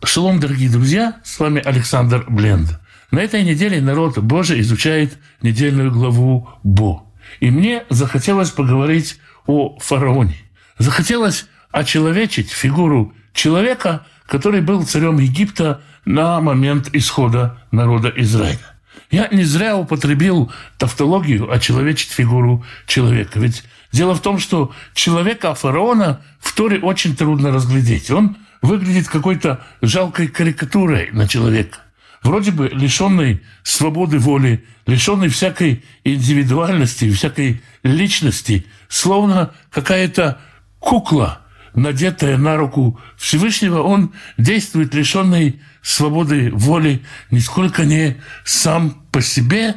Шалом, дорогие друзья, с вами Александр Бленд. На этой неделе народ Божий изучает недельную главу Бо. И мне захотелось поговорить о фараоне. Захотелось очеловечить фигуру человека, который был царем Египта на момент исхода народа Израиля. Я не зря употребил тавтологию очеловечить фигуру человека. Ведь дело в том, что человека фараона в Торе очень трудно разглядеть. Он выглядит какой-то жалкой карикатурой на человека. Вроде бы лишенный свободы воли, лишенный всякой индивидуальности, всякой личности, словно какая-то кукла, надетая на руку Всевышнего, он действует лишенный свободы воли, нисколько не сам по себе.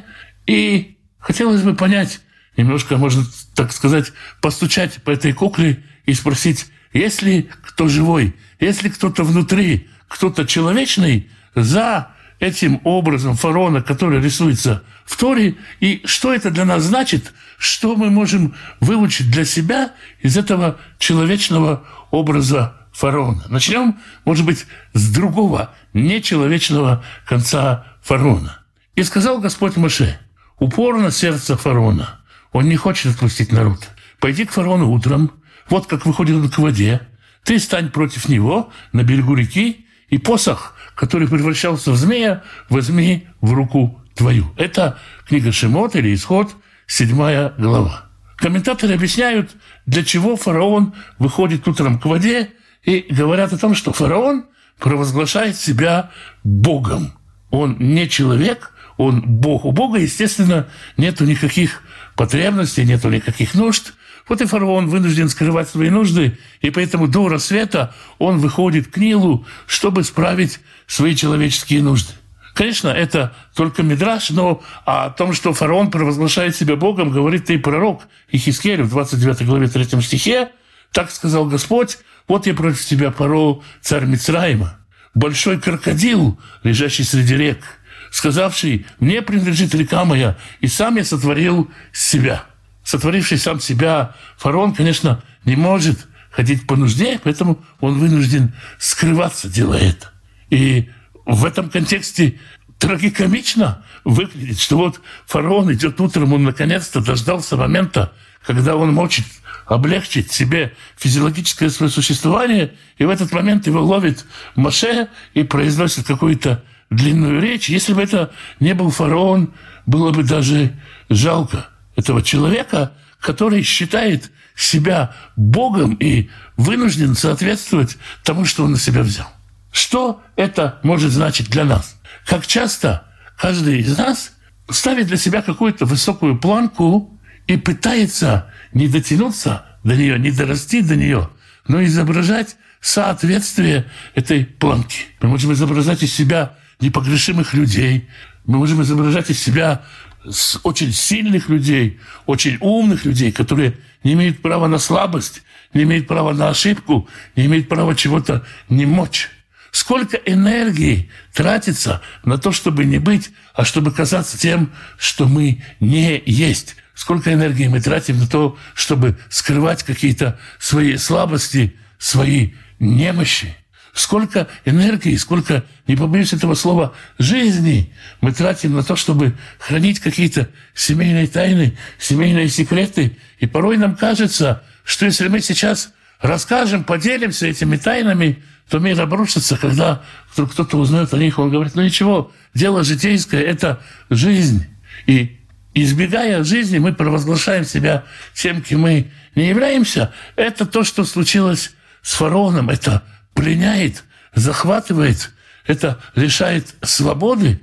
И хотелось бы понять, немножко, можно так сказать, постучать по этой кукле и спросить, есть ли кто живой, есть ли кто-то внутри, кто-то человечный за этим образом фараона, который рисуется в Торе, и что это для нас значит, что мы можем выучить для себя из этого человечного образа фараона. Начнем, может быть, с другого, нечеловечного конца фараона. «И сказал Господь Моше, упорно сердце фараона, он не хочет отпустить народ. Пойди к фараону утром, вот как выходит он к воде, ты стань против него на берегу реки, и посох, который превращался в змея, возьми в руку твою». Это книга Шемот или Исход, 7 глава. Комментаторы объясняют, для чего фараон выходит утром к воде, и говорят о том, что фараон провозглашает себя Богом. Он не человек, он Бог. У Бога, естественно, нету никаких потребностей, нету никаких нужд. Вот и фараон вынужден скрывать свои нужды, и поэтому до рассвета он выходит к Нилу, чтобы справить свои человеческие нужды. Конечно, это только мидраш, но о том, что фараон провозглашает себя Богом, говорит и пророк Ихискель в 29 главе 3 стихе. «Так сказал Господь, вот я против тебя, Паро, царь Мицраима, большой крокодил, лежащий среди рек, сказавший, мне принадлежит река моя, и сам я сотворил себя». Сотворивший сам себя фараон, конечно, не может ходить по нужде, поэтому он вынужден скрываться, делая это. И в этом контексте трагикомично выглядит, что вот фараон идет утром, он наконец-то дождался момента, когда он может облегчить себе физиологическое свое существование, и в этот момент его ловит Моше и произносит какую-то длинную речь. Если бы это не был фараон, было бы даже жалко этого человека, который считает себя Богом и вынужден соответствовать тому, что он на себя взял. Что это может значить для нас? Как часто каждый из нас ставит для себя какую-то высокую планку и пытается не дотянуться до нее, не дорасти до нее, но изображать соответствие этой планки. Мы можем изображать из себя непогрешимых людей, мы можем изображать из себя очень сильных людей, очень умных людей, которые не имеют права на слабость, не имеют права на ошибку, не имеют права чего-то не мочь. Сколько энергии тратится на то, чтобы не быть, а чтобы казаться тем, что мы не есть. Сколько энергии мы тратим на то, чтобы скрывать какие-то свои слабости, свои немощи. Сколько энергии, сколько, не побоюсь этого слова, жизни мы тратим на то, чтобы хранить какие-то семейные тайны, семейные секреты. И порой нам кажется, что если мы сейчас расскажем, поделимся этими тайнами, то мир обрушится, когда вдруг кто-то узнает о них, он говорит, ну ничего, дело житейское – это жизнь. И избегая жизни, мы провозглашаем себя тем, кем мы не являемся. Это то, что случилось с фараоном. Это пленяет, захватывает, это лишает свободы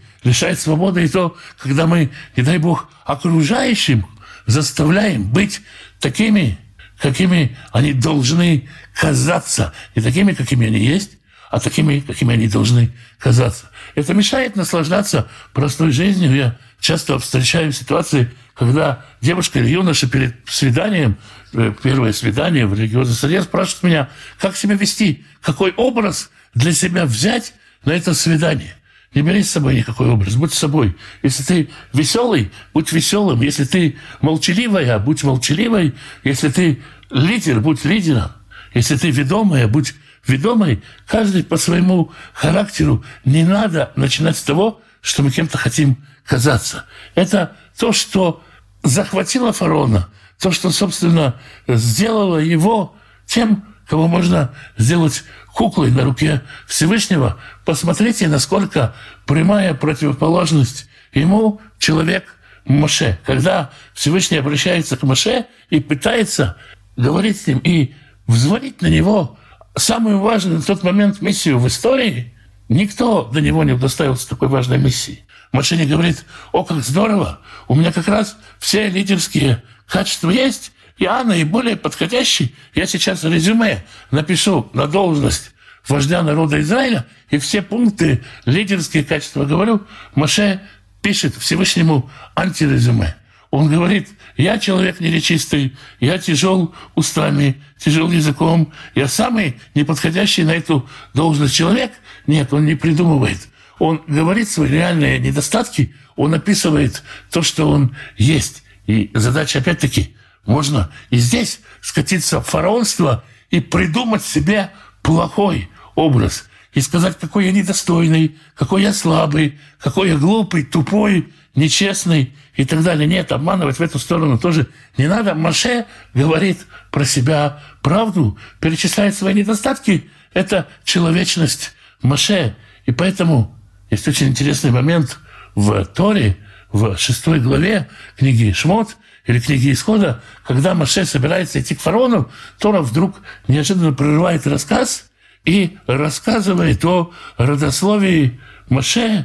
и то, когда мы, не дай Бог, окружающим заставляем быть такими, какими они должны казаться, не такими, какими они есть, а такими, какими они должны казаться. Это мешает наслаждаться простой жизнью. Я часто встречаю ситуации, когда девушка или юноша перед свиданием, первое свидание в религиозной среде, спрашивает меня, как себя вести, какой образ для себя взять на это свидание. Не бери с собой никакой образ, будь собой. Если ты веселый, будь веселым. Если ты молчаливая, будь молчаливой. Если ты лидер, будь лидером. Если ты ведомая, будь ведомый, каждый по своему характеру. Не надо начинать с того, что мы кем-то хотим казаться. Это то, что захватило фараона, то, что, собственно, сделало его тем, кого можно сделать куклой на руке Всевышнего. Посмотрите, насколько прямая противоположность ему человек Моше. Когда Всевышний обращается к Моше и пытается говорить с ним и взвалить на него самую важную на тот момент миссию в истории, никто до него не удостоился такой важной миссии. Моше не говорит: «О, как здорово! У меня как раз все лидерские качества есть, я наиболее подходящий. Я сейчас резюме напишу на должность вождя народа Израиля, и все пункты лидерские качества говорю». Моше пишет Всевышнему антирезюме. Он говорит: «Я человек неречистый, я тяжел устами, тяжел языком, я самый неподходящий на эту должность человек». Нет, он не придумывает. Он говорит свои реальные недостатки, он описывает то, что он есть. И задача, опять-таки, можно и здесь скатиться в фараонство и придумать себе плохой образ. И сказать, какой я недостойный, какой я слабый, какой я глупый, тупой, нечестный и так далее. Нет, обманывать в эту сторону тоже не надо. Моше говорит про себя правду, перечисляет свои недостатки. Это человечность Моше. И поэтому есть очень интересный момент в Торе, в 6 главе книги Шмот или книги Исхода, когда Моше собирается идти к фараону, Тора вдруг неожиданно прерывает рассказ и рассказывает о родословии Моше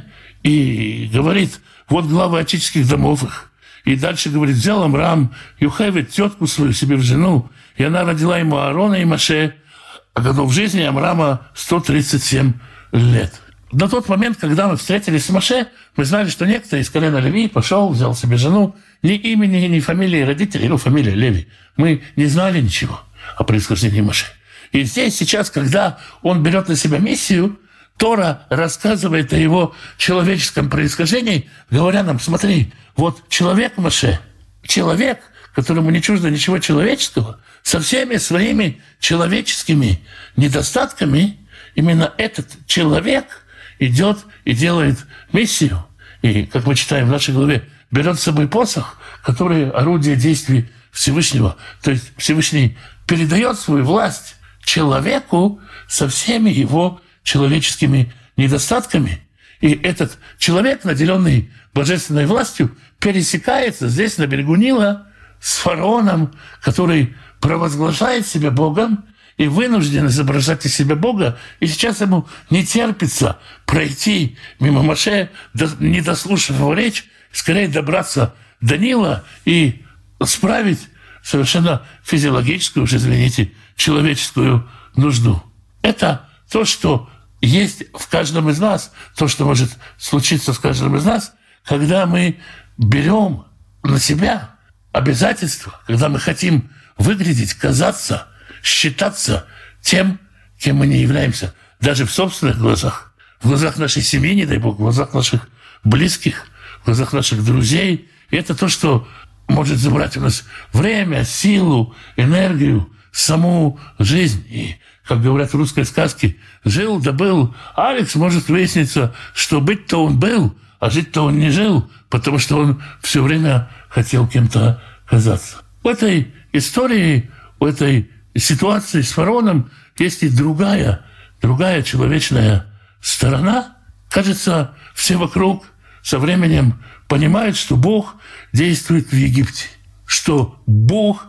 и говорит: вот главы отеческих домов их. И дальше говорит: взял Амрам Юхевед, тетку свою, себе в жену, и она родила ему Аарона и Моше, а годов жизни Амрама 137 лет. На тот момент, когда мы встретились с Моше, мы знали, что некто из колена Леви пошел, взял себе жену, ни имени, ни фамилии родителей, фамилия Леви. Мы не знали ничего о происхождении Моше. И здесь сейчас, когда он берет на себя миссию, Тора рассказывает о его человеческом происхождении, говоря нам: смотри, вот человек Моше, человек, которому не чуждо ничего человеческого, со всеми своими человеческими недостатками, именно этот человек идет и делает миссию. И, как мы читаем в нашей главе, берет с собой посох, который орудие действий Всевышнего. То есть Всевышний передает свою власть человеку со всеми его человеческими недостатками. И этот человек, наделенный божественной властью, пересекается здесь, на берегу Нила, с фараоном, который провозглашает себя Богом и вынужден изображать из себя Бога. И сейчас ему не терпится пройти мимо Моше, не дослушав его речь, скорее добраться до Нила и справить совершенно физиологическую, уж извините, человеческую нужду. Это то, что есть в каждом из нас, то, что может случиться с каждым из нас, когда мы берем на себя обязательства, когда мы хотим выглядеть, казаться, считаться тем, кем мы не являемся, даже в собственных глазах, в глазах нашей семьи, не дай Бог, в глазах наших близких, в глазах наших друзей. И это то, что может забрать у нас время, силу, энергию, саму жизнь. И, как говорят в русской сказке, жил да был Алекс, может выясниться, что быть-то он был, а жить-то он не жил, потому что он все время хотел кем-то казаться. В этой истории, в этой ситуации с фараоном есть и другая человечная сторона. Кажется, все вокруг со временем понимают, что Бог действует в Египте, что Бог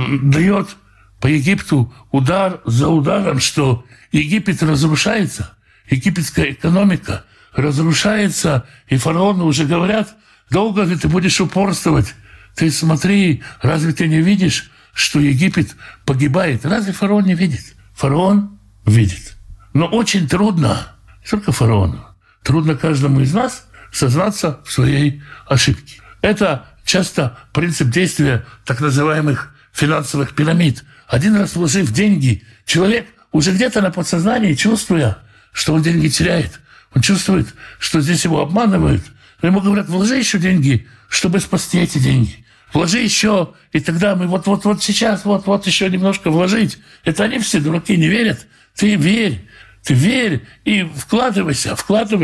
дает по Египту удар за ударом, что Египет разрушается, египетская экономика разрушается, и фараону уже говорят: долго ли ты будешь упорствовать? Ты смотри, разве ты не видишь, что Египет погибает? Разве фараон не видит? Фараон видит. Но очень трудно, не только фараону, трудно каждому из нас сознаться в своей ошибке. Это часто принцип действия так называемых финансовых пирамид. Один раз вложив деньги, человек уже где-то на подсознании, чувствуя, что он деньги теряет, он чувствует, что здесь его обманывают. Ему говорят: вложи еще деньги, чтобы спасти эти деньги. Вложи еще, и тогда мы вот сейчас, вот еще немножко вложить. Это они все, дураки, не верят. Ты верь и вкладывайся.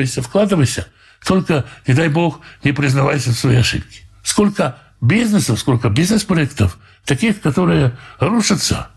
Только, не дай Бог, не признавайся в своей ошибке. Сколько бизнесов, сколько бизнес-проектов, таких, которые рушатся.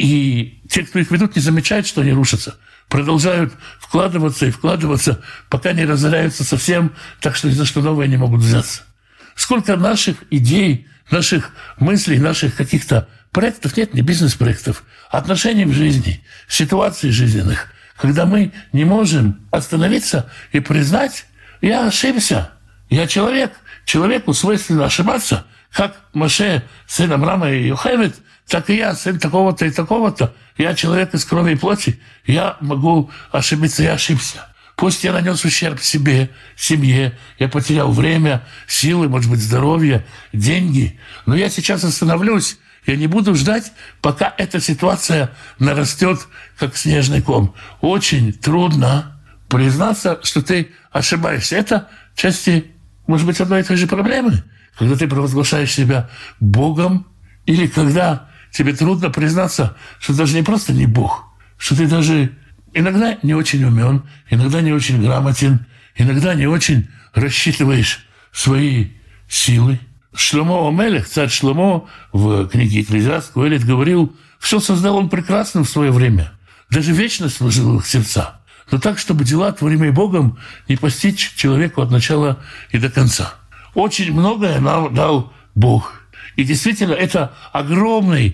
И те, кто их ведут, не замечают, что они рушатся. Продолжают вкладываться, пока не разоряются совсем, так что ни за что новое не могут взяться. Сколько наших идей, наших мыслей, наших каких-то проектов, нет, не бизнес-проектов, отношений в жизни, ситуаций жизненных, когда мы не можем остановиться и признать: я ошибся, я человек, человеку свойственно ошибаться, как Моше, сын Амрама и Йохевед, так и я, сын такого-то и такого-то, я человек из крови и плоти, я могу ошибиться, я ошибся. Пусть я нанес ущерб себе, семье, я потерял время, силы, может быть, здоровье, деньги, но я сейчас остановлюсь, я не буду ждать, пока эта ситуация нарастет, как снежный ком. Очень трудно признаться, что ты ошибаешься. Это части, может быть, одной и той же проблемы. Когда ты провозглашаешь себя Богом, или когда тебе трудно признаться, что даже не просто не Бог, что ты даже иногда не очень умен, иногда не очень грамотен, иногда не очень рассчитываешь свои силы. Шломо Амелех, царь Шломо, в книге Экклезиаст, Коэлет говорил: все создал он прекрасным в свое время, даже вечность вложил в их сердца, но так, чтобы дела, творимые Богом, не постичь человеку от начала и до конца. Очень многое нам дал Бог. И действительно, это огромный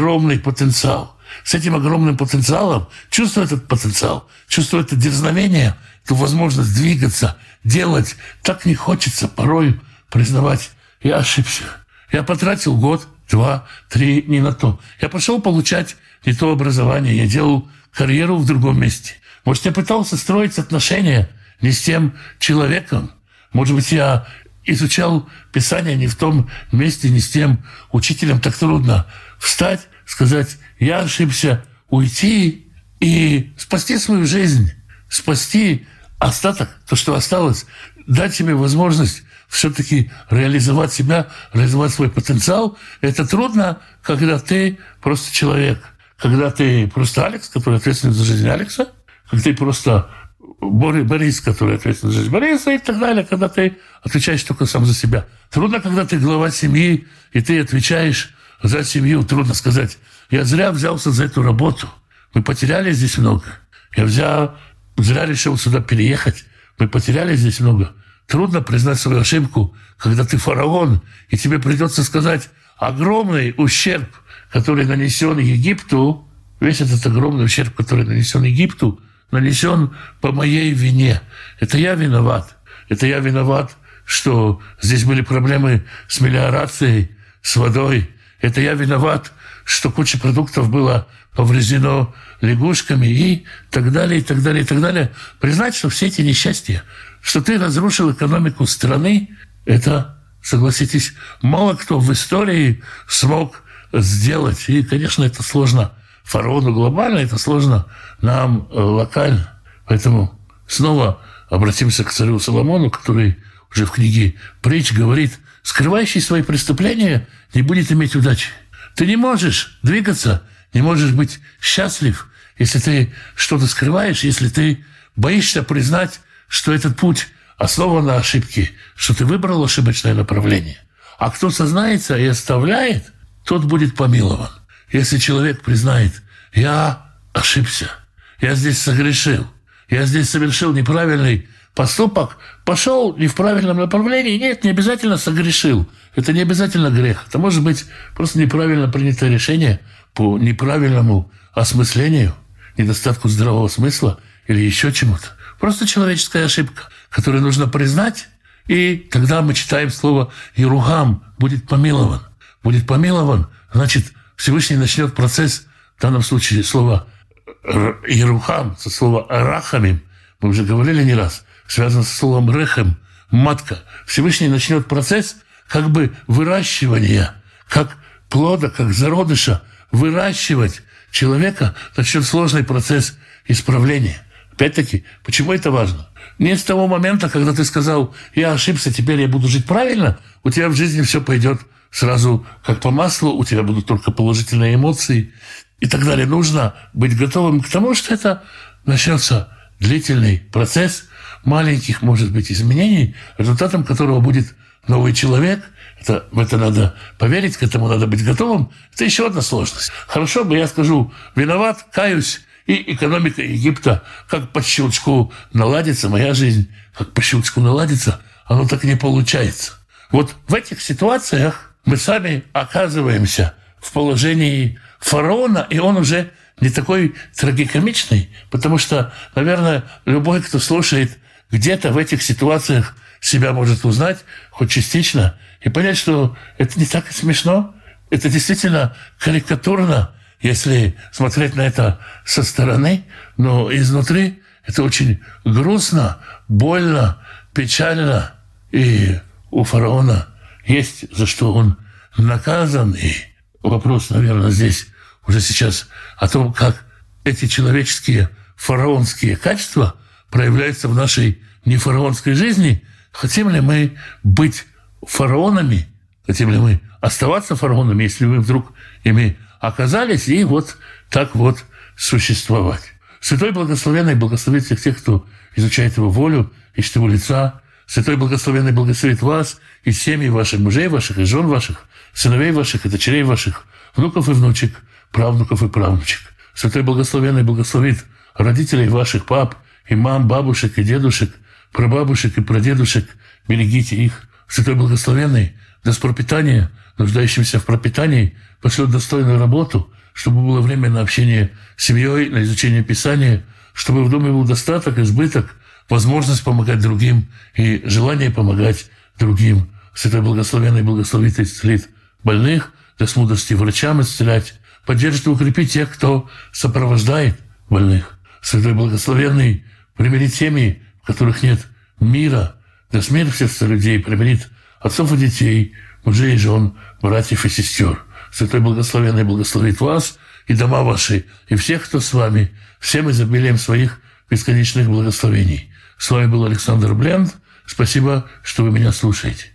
потенциал. С этим огромным потенциалом, чувствуя этот потенциал, чувствуя это дерзновение, эту возможность двигаться, делать, так не хочется порой признавать: я ошибся. Я потратил год, 2, 3 не на то. Я пошел получать не то образование, я делал карьеру в другом месте. Может, я пытался строить отношения не с тем человеком. Может быть, я изучал Писание не в том месте, не с тем учителем. Так трудно встать, сказать: я ошибся, уйти и спасти свою жизнь, спасти остаток, то, что осталось, дать себе возможность все-таки реализовать себя, реализовать свой потенциал. Это трудно, когда ты просто человек, когда ты просто Алекс, который ответственен за жизнь Алекса, когда ты просто Борис, который ответственен за жизнь Бориса и так далее, когда ты отвечаешь только сам за себя. Трудно, когда ты глава семьи, и ты отвечаешь за семью. Трудно сказать: я зря взялся за эту работу, мы потеряли здесь много. Я зря решил сюда переехать, мы потеряли здесь много. Трудно признать свою ошибку, когда ты фараон, и тебе придется сказать: огромный ущерб, который нанесен Египту, весь этот огромный ущерб, который нанесен Египту, нанесен по моей вине. Это я виноват. Это я виноват, что здесь были проблемы с мелиорацией, с водой. Это я виноват, что куча продуктов было повреждено лягушками и так далее, и так далее, и так далее. Признать, что все эти несчастья, что ты разрушил экономику страны, это, согласитесь, мало кто в истории смог сделать. И, конечно, это сложно фараону глобально, это сложно нам локально. Поэтому снова обратимся к царю Соломону, который уже в книге «Притч» говорит: скрывающий свои преступления не будет иметь удачи. Ты не можешь двигаться, не можешь быть счастлив, если ты что-то скрываешь, если ты боишься признать, что этот путь основан на ошибке, что ты выбрал ошибочное направление. А кто сознается и оставляет, тот будет помилован. Если человек признает: я ошибся, я здесь согрешил, я здесь совершил неправильный поступок, пошел не в правильном направлении, нет, не обязательно согрешил. Это не обязательно грех. Это может быть просто неправильно принятое решение по неправильному осмыслению, недостатку здравого смысла или еще чему-то. Просто человеческая ошибка, которую нужно признать, и тогда мы читаем слово «Ерухам» – будет помилован. Будет помилован, значит, Всевышний начнет процесс, в данном случае слово «Ерухам», со слова «Рахамим», мы уже говорили не раз, связано со словом «Рехем», «матка». Всевышний начнет процесс как бы выращивания, как плода, как зародыша, выращивать человека, начнет сложный процесс исправления. Опять-таки, почему это важно? Не с того момента, когда ты сказал: я ошибся, теперь я буду жить правильно, у тебя в жизни все пойдет сразу как по маслу, у тебя будут только положительные эмоции, и так далее. Нужно быть готовым к тому, что это начнется длительный процесс маленьких, может быть, изменений, результатом которого будет новый человек. В это надо поверить, к этому надо быть готовым. Это еще одна сложность. Хорошо бы я скажу: виноват, каюсь, и экономика Египта как по щелчку наладится, моя жизнь как по щелчку наладится, оно так не получается. Вот в этих ситуациях мы сами оказываемся в положении фараона, и он уже не такой трагикомичный, потому что, наверное, любой, кто слушает, где-то в этих ситуациях себя может узнать, хоть частично, и понять, что это не так и смешно, это действительно карикатурно, если смотреть на это со стороны, но изнутри это очень грустно, больно, печально, и у фараона есть за что он наказан, и вопрос, наверное, здесь уже сейчас о том, как эти человеческие фараонские качества проявляются в нашей нефараонской жизни. Хотим ли мы быть фараонами? Хотим ли мы оставаться фараонами, если мы вдруг ими оказались, и вот так вот существовать? Святой Благословенный благословит всех тех, кто изучает Его волю, ищет Его лица. Святой Благословенный благословит вас и семьи ваших, мужей ваших и жен ваших, сыновей ваших и дочерей ваших, внуков и внучек, правнуков и правнучек. Святой Благословенный благословит родителей ваших, пап и мам, бабушек и дедушек, прабабушек и прадедушек. Берегите их. Святой Благословенный даст пропитание нуждающимся в пропитании, пошлет достойную работу, чтобы было время на общение с семьей, на изучение Писания, чтобы в доме был достаток, избыток, возможность помогать другим и желание помогать другим. Святой Благословенный благословит и исцелит больных, даст мудрости врачам исцелять, поддержит и укрепит тех, кто сопровождает больных. Святой Благословенный примирит семьи, в которых нет мира, даст мир в сердце людей, примирит отцов и детей, мужей и жен, братьев и сестер. Святой Благословенный благословит вас и дома ваши, и всех, кто с вами, всем изобилием своих бесконечных благословений. С вами был Александр Бленд. Спасибо, что вы меня слушаете.